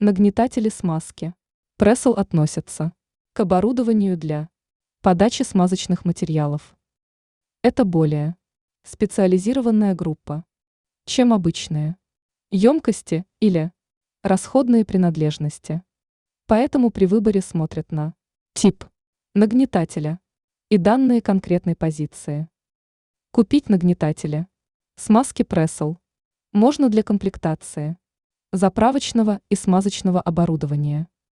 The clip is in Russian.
Нагнетатели смазки. Прессел относятся к оборудованию для подачи смазочных материалов. Это более специализированная группа, чем обычные емкости или расходные принадлежности. Поэтому при выборе смотрят на тип нагнетателя и данные конкретной позиции. Купить нагнетатели смазки Прессел можно для комплектации заправочного и смазочного оборудования.